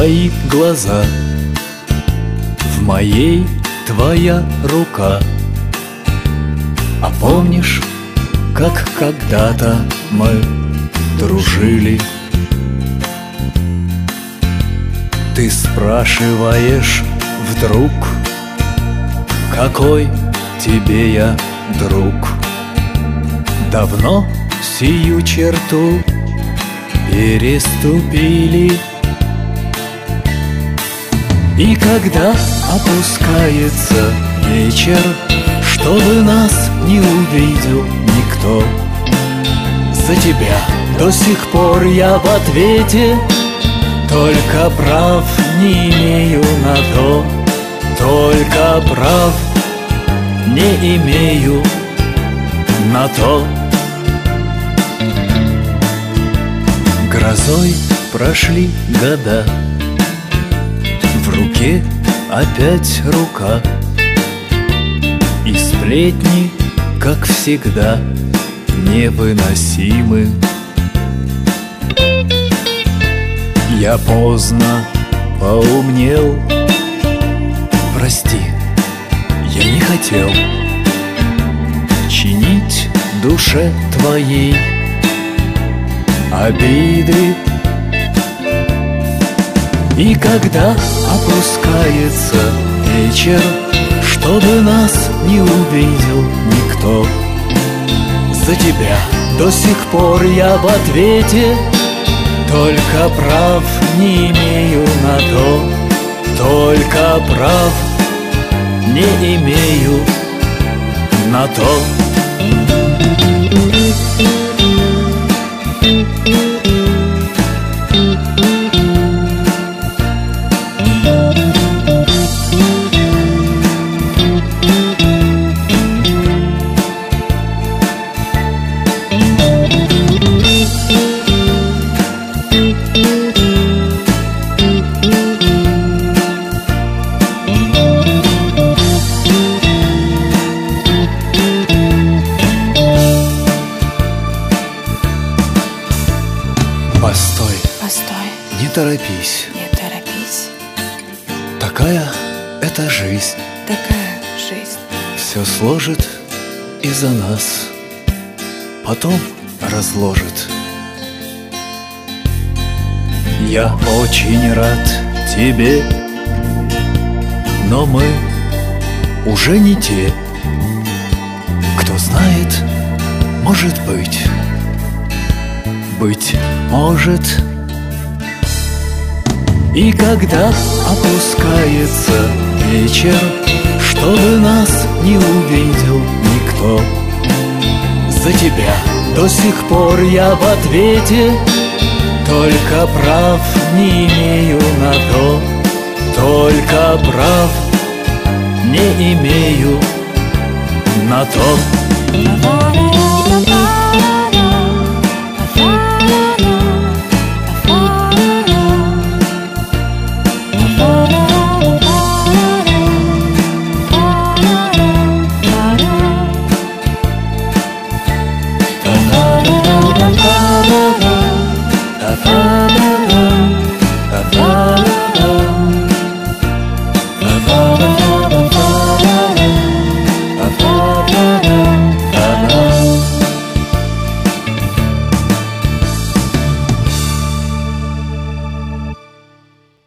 твои глаза, в моей твоя рука. А помнишь, как когда-то мы дружили? Ты спрашиваешь вдруг, какой тебе я друг? Давно сию черту переступили. И когда опускается вечер, чтобы нас не увидел никто, за тебя до сих пор я в ответе, только прав не имею на то, только прав не имею на то. Грозой прошли года, в руке опять рука, и сплетни, как всегда, невыносимы. Я поздно поумнел, прости, я не хотел чинить душе твоей обиды. И когда опускается вечер, чтобы нас не увидел никто, за тебя до сих пор я в ответе, только прав не имею на то, только прав не имею на то. Постой, Постой, не торопись, не торопись, такая это жизнь, такая жизнь. все сложит из-за нас, потом разложит. Я очень рад тебе, но мы уже не те. Кто знает, может быть, Быть может. И когда опускается вечер, чтобы нас не увидел никто, за тебя до сих пор я в ответе, только прав не имею на то, только прав не имею на то.